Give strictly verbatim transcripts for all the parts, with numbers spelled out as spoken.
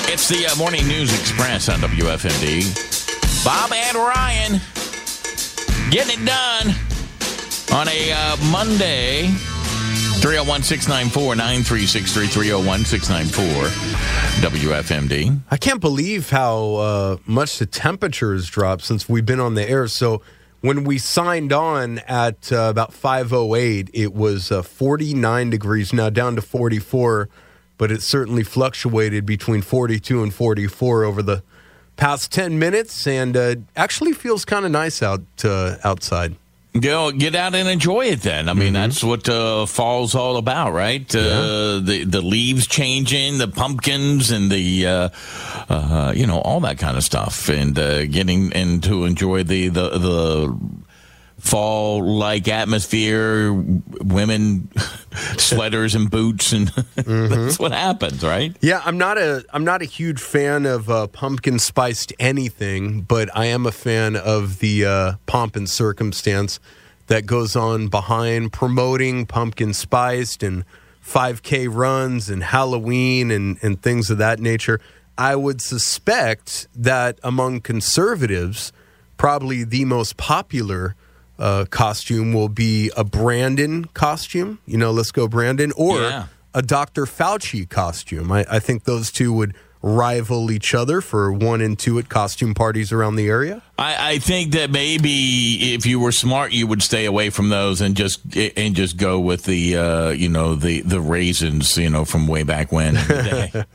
It's the uh, Morning News Express on W F M D. Bob and Ryan getting it done on a uh, Monday. three oh one, six nine four, nine three six three, three oh one, six nine four, W F M D. I can't believe how uh, much the temperature has dropped since we've been on the air. So when we signed on at uh, about five oh eight, it was uh, forty-nine degrees, now down to forty-four. But it certainly fluctuated between forty-two and forty-four over the past ten minutes, and uh, actually feels kind of nice out uh, outside. Go get out and enjoy it then. I mean, mm-hmm. that's what uh, fall's all about, right? Uh, yeah. The the leaves changing, the pumpkins, and the uh, uh, you know, all that kind of stuff, and uh, getting and to enjoy the the the fall-like atmosphere. Women, sweaters and boots, and mm-hmm. that's what happens, right? Yeah, I'm not a I'm not a huge fan of uh, pumpkin spiced anything, but I am a fan of the uh, pomp and circumstance that goes on behind promoting pumpkin spiced and five K runs and Halloween and, and things of that nature. I would suspect that among conservatives, probably the most popular Uh, costume will be a Brandon costume, you know, let's go Brandon, or yeah. a Doctor Fauci costume. I, I think those two would rival each other for one and two at costume parties around the area. I, I think that maybe if you were smart, you would stay away from those and just and just go with the uh, you know the the raisins, you know, from way back when. In the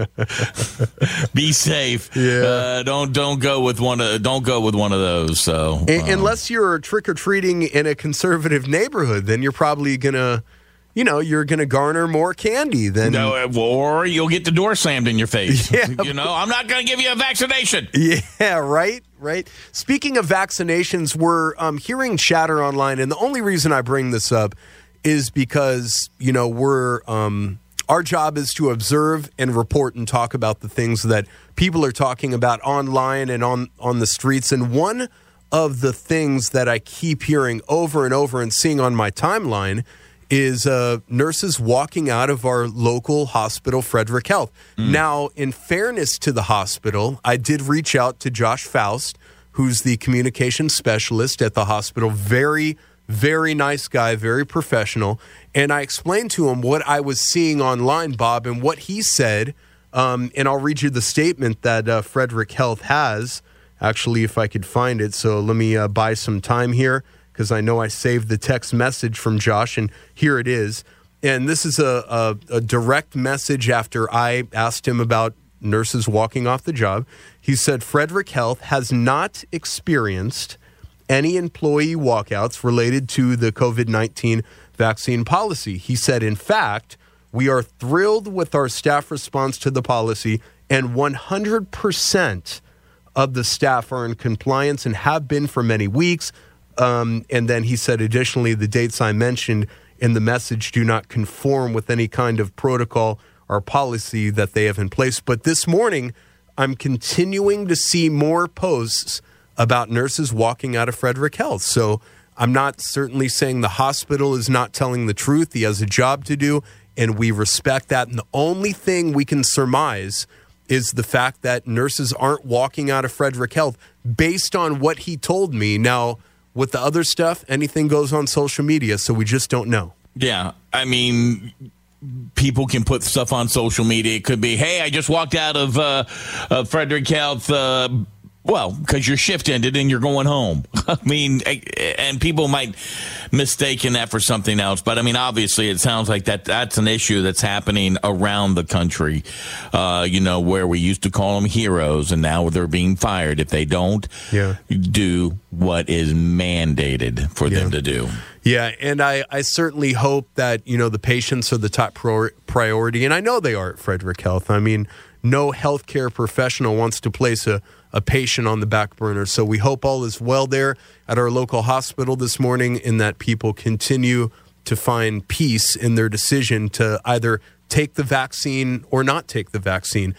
day. Be safe. Yeah. Uh, don't don't go with one of don't go with one of those. So um, unless you're trick or treating in a conservative neighborhood, then you're probably gonna. You know, you're going to garner more candy than... No, or you'll get the door slammed in your face. Yeah. You know, I'm not going to give you a vaccination. Yeah, right, right. Speaking of vaccinations, we're um, hearing chatter online, and the only reason I bring this up is because, you know, we're... Um, our job is to observe and report and talk about the things that people are talking about online and on, on the streets. And one of the things that I keep hearing over and over and seeing on my timeline is uh, nurses walking out of our local hospital, Frederick Health. Mm. Now, in fairness to the hospital, I did reach out to Josh Faust, who's the communications specialist at the hospital. Very, very nice guy, very professional. And I explained to him what I was seeing online, Bob, and what he said. Um, and I'll read you the statement that uh, Frederick Health has, actually, if I could find it. So let me uh, buy some time here, because I know I saved the text message from Josh, and here it is. And this is a, a, a direct message after I asked him about nurses walking off the job. He said, Frederick Health has not experienced any employee walkouts related to the covid nineteen vaccine policy. He said, in fact, we are thrilled with our staff response to the policy, and one hundred percent of the staff are in compliance and have been for many weeks. Um, and then he said, additionally, the dates I mentioned in the message do not conform with any kind of protocol or policy that they have in place. But this morning, I'm continuing to see more posts about nurses walking out of Frederick Health. So I'm not certainly saying the hospital is not telling the truth. He has a job to do, and we respect that. And the only thing we can surmise is the fact that nurses aren't walking out of Frederick Health based on what he told me. Now, with the other stuff, anything goes on social media, so we just don't know. Yeah, I mean, people can put stuff on social media. It could be, hey, I just walked out of uh, uh, Frederick Health, uh, well, because your shift ended and you're going home. I mean, and people might mistake that for something else. But, I mean, obviously, it sounds like that that's an issue that's happening around the country, uh, you know, where we used to call them heroes, and now they're being fired if they don't yeah. do what is mandated for yeah. them to do. Yeah, and I, I certainly hope that, you know, the patients are the top prior- priority, and I know they are at Frederick Health. I mean, no healthcare professional wants to place a, a patient on the back burner, so we hope all is well there at our local hospital this morning, and that people continue to find peace in their decision to either take the vaccine or not take the vaccine.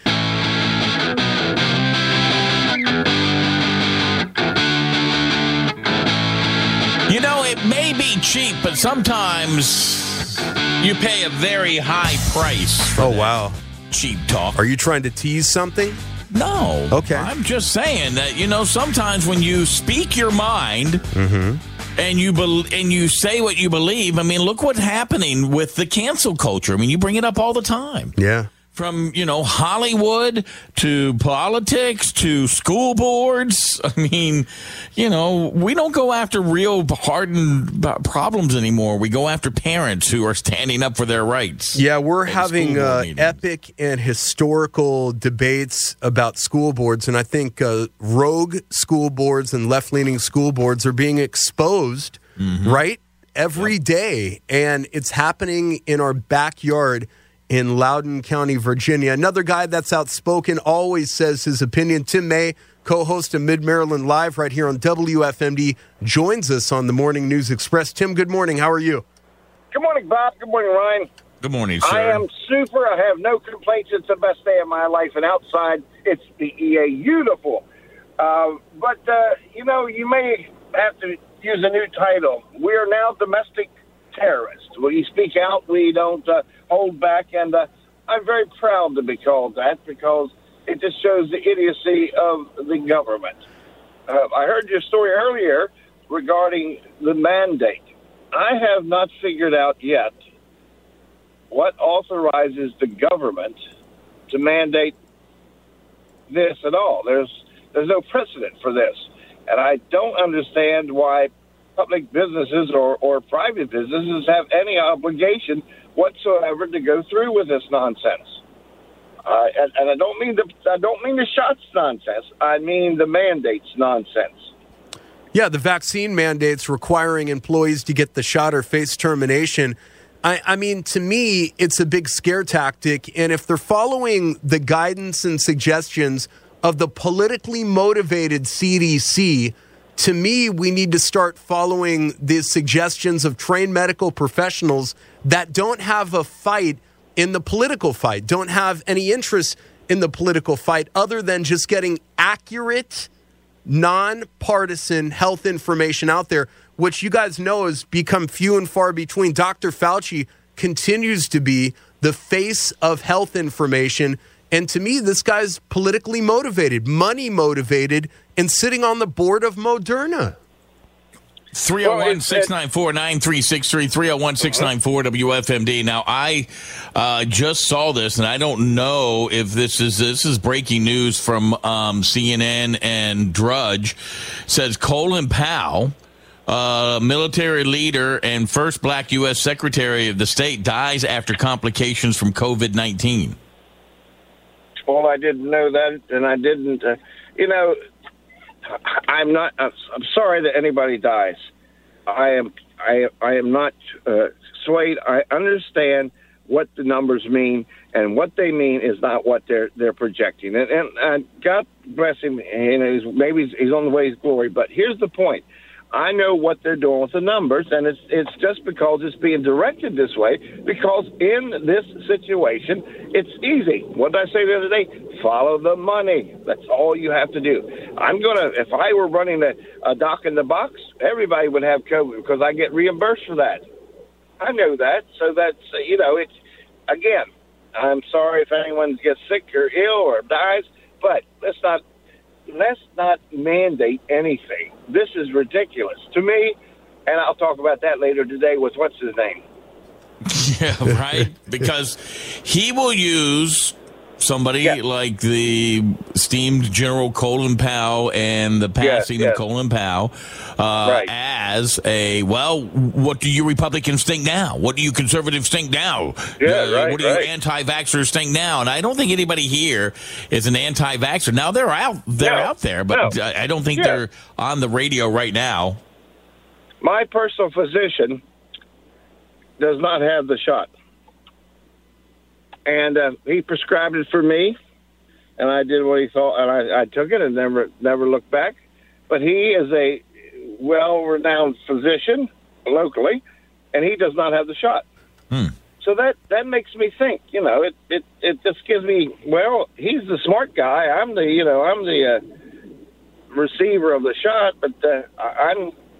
You know, it may be cheap, but sometimes you pay a very high price for Oh, that. wow. cheap talk. Are you trying to tease something? No. Okay. I'm just saying that, you know, sometimes when you speak your mind Mm-hmm. and you be- and you say what you believe, I mean, look what's happening with the cancel culture. I mean, you bring it up all the time. Yeah. From, you know, Hollywood to politics to school boards. I mean, you know, we don't go after real hardened problems anymore. We go after parents who are standing up for their rights. Yeah, we're having uh, epic and historical debates about school boards, and I think uh, rogue school boards and left-leaning school boards are being exposed, mm-hmm. right, every yep. day, and it's happening in our backyard in Loudoun County, Virginia. Another guy that's outspoken, always says his opinion. Tim May, co-host of Mid-Maryland Live right here on W F M D, joins us on the Morning News Express. Tim, good morning. How are you? Good morning, Bob. Good morning, Ryan. Good morning, sir. I am super. I have no complaints. It's the best day of my life. And outside, it's beautiful. Uh, but, uh, you know, you may have to use a new title. We are now domestic terrorists. When you speak out, we don't uh, hold back, and uh, I'm very proud to be called that because it just shows the idiocy of the government. Uh, I heard your story earlier regarding the mandate. I have not figured out yet what authorizes the government to mandate this at all. There's there's no precedent for this, and I don't understand why public businesses or, or private businesses have any obligation whatsoever to go through with this nonsense. Uh, and, and I don't mean the I don't mean the shots nonsense. I mean the mandates nonsense. Yeah, the vaccine mandates requiring employees to get the shot or face termination. I, I mean, to me, it's a big scare tactic. And if they're following the guidance and suggestions of the politically motivated C D C, to me, we need to start following the suggestions of trained medical professionals that don't have a fight in the political fight, don't have any interest in the political fight other than just getting accurate, nonpartisan health information out there, which you guys know has become few and far between. Doctor Fauci continues to be the face of health information. And to me, this guy's politically motivated, money motivated, and sitting on the board of Moderna. three oh one, six nine four, nine three six three, three oh one, six nine four, W F M D. Now, I uh, just saw this, and I don't know if this is this is breaking news from um, C N N and Drudge. Says Colin Powell, uh, military leader and first black U S Secretary of the State, dies after complications from COVID nineteen. Well, I didn't know that, and I didn't, uh, you know, I'm not, I'm sorry that anybody dies. I am, I, I am not uh, swayed. I understand what the numbers mean, and what they mean is not what they're they're projecting. And, and uh, God bless him, and he's, maybe he's on the way to glory. But here's the point: I know what they're doing with the numbers, and it's it's just because it's being directed this way. Because in this situation, it's easy. What did I say the other day? Follow the money. That's all you have to do. I'm gonna. If I were running a, a dock in the box, everybody would have COVID because I get reimbursed for that. I know that. So that's you know. It's again. I'm sorry if anyone gets sick or ill or dies, but let's not. Let's not mandate anything. This is ridiculous to me, and I'll talk about that later today with what's his name. Yeah, right? Because he will use somebody yeah. like the esteemed General Colin Powell and the passing yes, yes. of Colin Powell uh, right. as a, well, what do you Republicans think now? What do you conservatives think now? Yeah, uh, right, what do right. you anti-vaxxers think now? And I don't think anybody here is an anti-vaxxer. Now, they're out they're no, out there, but no. I don't think yeah. they're on the radio right now. My personal physician does not have the shot. And uh, he prescribed it for me, and I did what he thought, and I, I took it and never never looked back. But he is a well-renowned physician locally, and he does not have the shot. Hmm. So that, that makes me think, you know, it, it, it just gives me, well, he's the smart guy. I'm the, you know, I'm the uh, receiver of the shot, but uh, I'm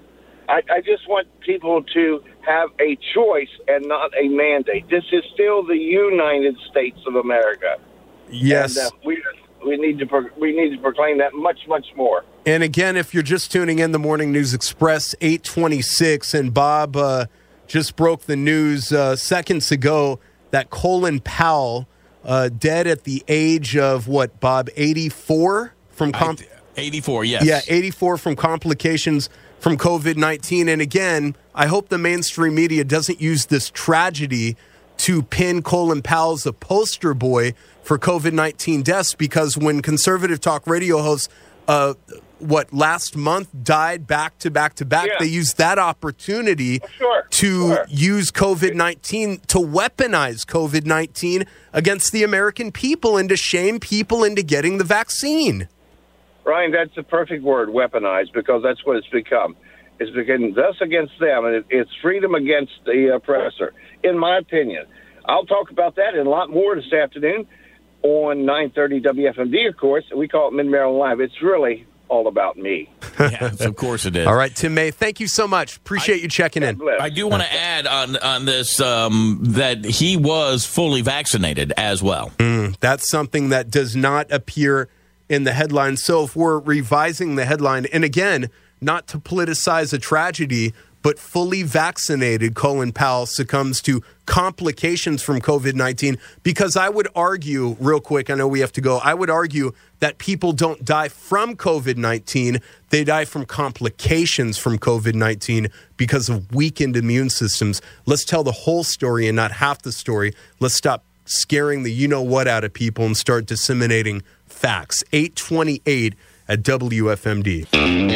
I, I just want people to have a choice and not a mandate. This is still the United States of America. Yes. And, uh, we we need to pro- we need to proclaim that much much more. And again, if you're just tuning in, the Morning News Express, eight twenty-six, and Bob uh, just broke the news uh, seconds ago that Colin Powell, uh, dead at the age of what, Bob, eighty-four from comp- I, eighty-four, yes. Yeah, eighty-four from complications from COVID nineteen. And again, I hope the mainstream media doesn't use this tragedy to pin Colin Powell as a poster boy for COVID nineteen deaths, because when conservative talk radio hosts, uh, what, last month died back to back to back, Yeah. they used that opportunity Sure, to sure. use COVID nineteen, to weaponize COVID nineteen against the American people and to shame people into getting the vaccine. Ryan, that's the perfect word, weaponized, because that's what it's become. It's become us against them, and it, it's freedom against the oppressor, in my opinion. I'll talk about that and a lot more this afternoon on nine thirty W F M D, of course. We call it Mid-Maryland Live. It's really all about me. Yes, of course it is. All right, Tim May, thank you so much. Appreciate you checking in. God bless. I do want to add on on this um, that he was fully vaccinated as well. Mm, that's something that does not appear in the headline. So if we're revising the headline, and again, not to politicize a tragedy, but fully vaccinated Colin Powell succumbs to complications from COVID nineteen, because I would argue, real quick, I know we have to go, I would argue that people don't die from COVID nineteen, they die from complications from COVID nineteen because of weakened immune systems. Let's tell the whole story and not half the story. Let's stop scaring the you-know-what out of people and start disseminating facts. eight twenty-eight at W F M D.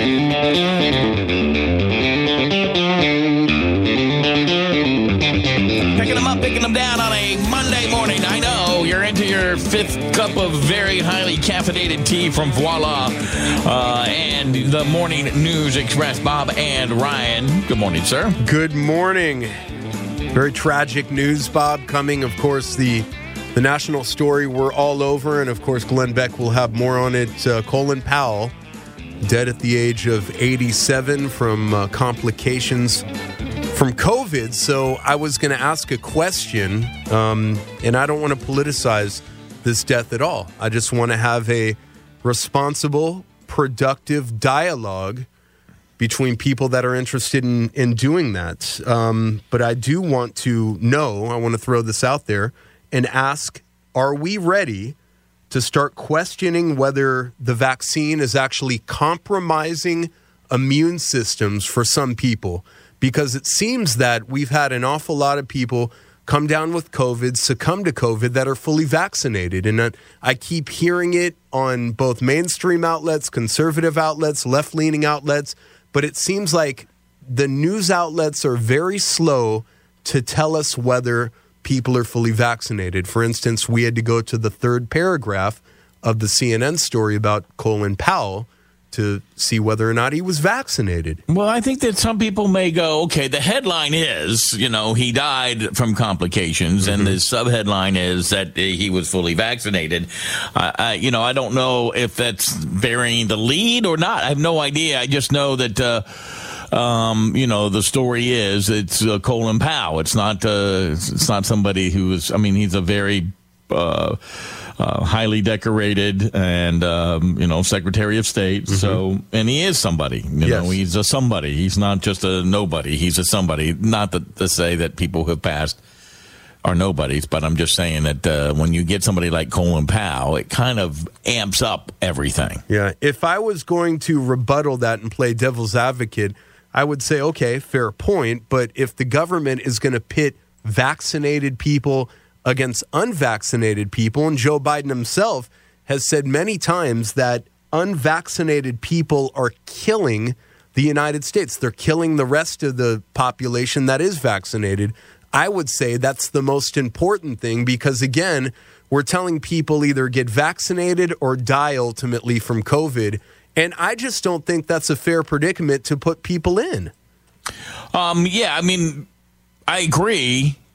Picking them up, picking them down on a Monday morning. I know you're into your fifth cup of very highly caffeinated tea from Voila uh, and the Morning News Express. Bob and Ryan. Good morning, sir. Good morning. Very tragic news, Bob, coming. Of course, the the national story we're all over, and of course, Glenn Beck will have more on it. Uh, Colin Powell, dead at the age of eighty-seven from uh, complications from COVID. So I was going to ask a question, um, and I don't want to politicize this death at all. I just want to have a responsible, productive dialogue between people that are interested in, in doing that. Um, but I do want to know, I want to throw this out there and ask, are we ready to start questioning whether the vaccine is actually compromising immune systems for some people? Because it seems that we've had an awful lot of people come down with COVID, succumb to COVID, that are fully vaccinated. And I keep hearing it on both mainstream outlets, conservative outlets, left-leaning outlets, but it seems like the news outlets are very slow to tell us whether people are fully vaccinated. For instance, we had to go to the third paragraph of the C N N story about Colin Powell to see whether or not he was vaccinated. Well, I think that some people may go, okay, the headline is, you know, he died from complications, mm-hmm. and the subheadline is that he was fully vaccinated. Uh, I, you know, I don't know if that's burying the lead or not. I have no idea. I just know that, uh, um, you know, the story is it's uh, Colin Powell. It's not, uh, it's not somebody who is, I mean, he's a very, uh, Uh, highly decorated and, um, you know, Secretary of State. Mm-hmm. So, and he is somebody, you yes. know, he's a somebody. He's not just a nobody. He's a somebody. Not that, to say that people who have passed are nobodies, but I'm just saying that uh, when you get somebody like Colin Powell, it kind of amps up everything. Yeah. If I was going to rebuttal that and play devil's advocate, I would say, okay, fair point. But if the government is going to pit vaccinated people against unvaccinated people, and Joe Biden himself has said many times that unvaccinated people are killing the United States. They're killing the rest of the population that is vaccinated. I would say that's the most important thing because, again, we're telling people either get vaccinated or die ultimately from COVID. And I just don't think that's a fair predicament to put people in. Um, yeah, I mean, I agree.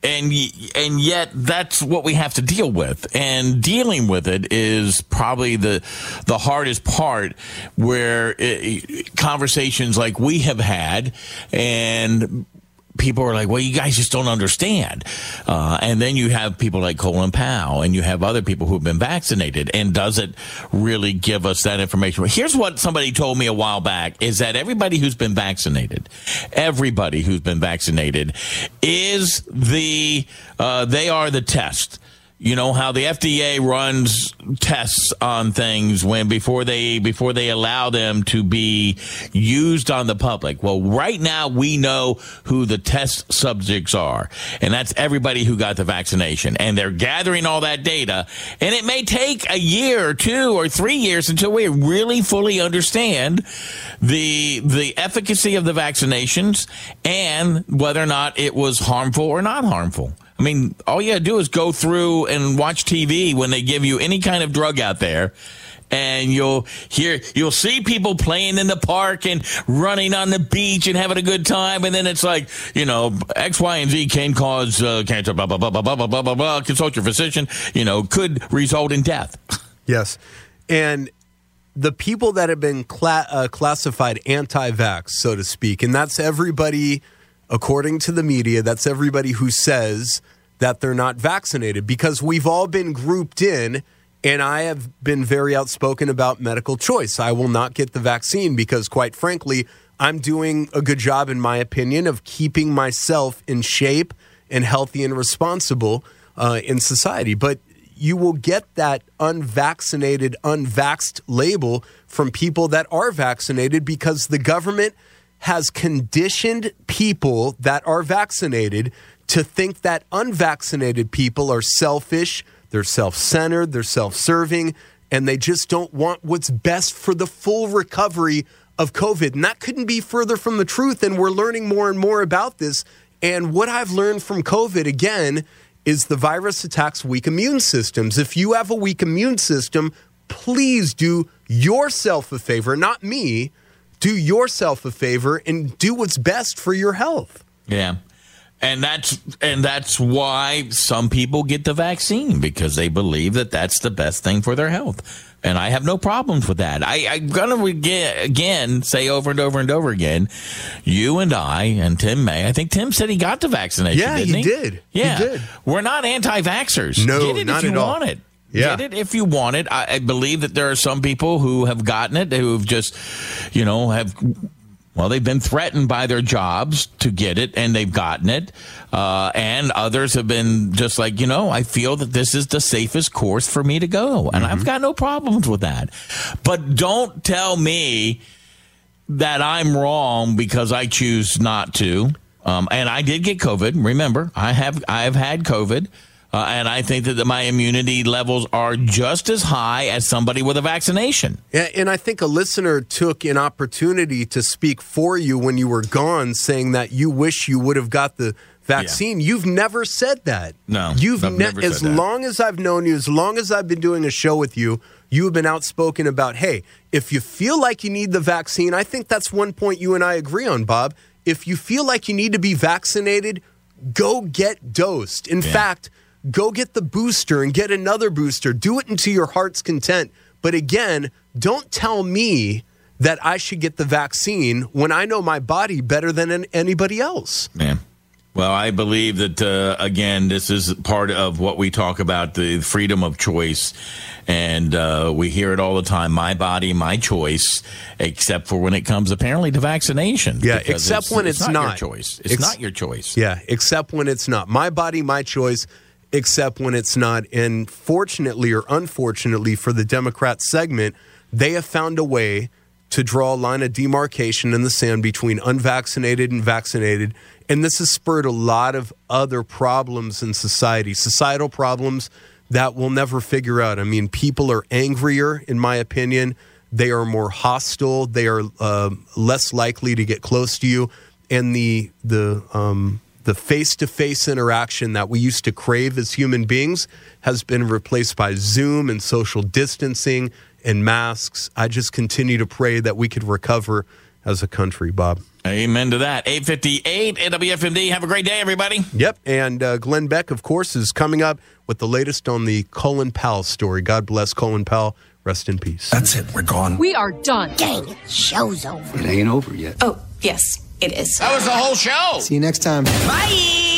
and and yet that's what we have to deal with, and dealing with it is probably the the hardest part, where it, conversations like we have had, and people are like, well, you guys just don't understand. Uh, and then you have people like Colin Powell, and you have other people who've been vaccinated. And does it really give us that information? Well, here's what somebody told me a while back, is that everybody who's been vaccinated, everybody who's been vaccinated is the, uh, they are the test. You know how the F D A runs tests on things when before they before they allow them to be used on the public. Well, right now we know who the test subjects are, and that's everybody who got the vaccination. And they're gathering all that data, and it may take a year or two or three years until we really fully understand the the efficacy of the vaccinations and whether or not it was harmful or not harmful. I mean, all you got to do is go through and watch T V when they give you any kind of drug out there, and you'll hear, you'll see people playing in the park and running on the beach and having a good time. And then it's like, you know, X, Y, and Z can cause uh, cancer, blah, blah, blah, blah, blah, blah, blah, blah. Consult your physician, you know, could result in death. Yes. And the people that have been cla- uh, classified anti-vax, so to speak, and that's everybody, according to the media, that's everybody who says that they're not vaccinated, because we've all been grouped in, and I have been very outspoken about medical choice. I will not get the vaccine because, quite frankly, I'm doing a good job, in my opinion, of keeping myself in shape and healthy and responsible uh, in society. But you will get that unvaccinated, unvaxxed label from people that are vaccinated, because the government has conditioned people that are vaccinated to think that unvaccinated people are selfish, they're self-centered, they're self-serving, and they just don't want what's best for the full recovery of COVID. And that couldn't be further from the truth, and we're learning more and more about this. And what I've learned from COVID, again, is the virus attacks weak immune systems. If you have a weak immune system, please do yourself a favor, not me. Do yourself a favor and do what's best for your health. Yeah. And that's and that's why some people get the vaccine, because they believe that that's the best thing for their health. And I have no problems with that. I, I'm going to again say over and over and over again, you and I and Tim May, I think Tim said he got the vaccination, yeah, didn't he? he did. Yeah, he did. We're not anti-vaxxers. No, get it not if you at all. want it. Yeah. Get it if you want it. I, I believe that there are some people who have gotten it, who have just, you know, have, well, they've been threatened by their jobs to get it, and they've gotten it. Uh, and others have been just like, you know, I feel that this is the safest course for me to go. And mm-hmm. I've got no problems with that. But don't tell me that I'm wrong because I choose not to. Um, and I did get COVID. Remember, I have I've had COVID. Uh, and I think that my immunity levels are just as high as somebody with a vaccination. Yeah, and I think a listener took an opportunity to speak for you when you were gone, saying that you wish you would have got the vaccine. Yeah. You've never said that. No, You've I've ne- never said as that. long as I've known you, as long as I've been doing a show with you, you have been outspoken about, hey, if you feel like you need the vaccine, I think that's one point you and I agree on, Bob. If you feel like you need to be vaccinated, go get dosed. In yeah. fact, go get the booster and get another booster. Do it into your heart's content. But again, don't tell me that I should get the vaccine when I know my body better than anybody else. Man. Well, I believe that, uh, again, this is part of what we talk about, the freedom of choice. And uh, we hear it all the time, my body, my choice, except for when it comes apparently to vaccination. Yeah, except when it's, it's not, not your choice. It's Ex- not your choice. Yeah, except when it's not. My body, my choice, except when it's not. And fortunately or unfortunately for the Democrat segment, they have found a way to draw a line of demarcation in the sand between unvaccinated and vaccinated. And this has spurred a lot of other problems in society, societal problems that we'll never figure out. I mean, people are angrier, in my opinion. They are more hostile. They are uh, less likely to get close to you. And the the um, the face-to-face interaction that we used to crave as human beings has been replaced by Zoom and social distancing and masks. I just continue to pray that we could recover as a country, Bob. Amen to that. eight fifty-eight at W F M D. Have a great day, everybody. Yep. And uh, Glenn Beck, of course, is coming up with the latest on the Colin Powell story. God bless Colin Powell. Rest in peace. That's it. We're gone. We are done. Dang, show's over. It ain't over yet. Oh, yes, it is. That was the whole show. See you next time. Bye.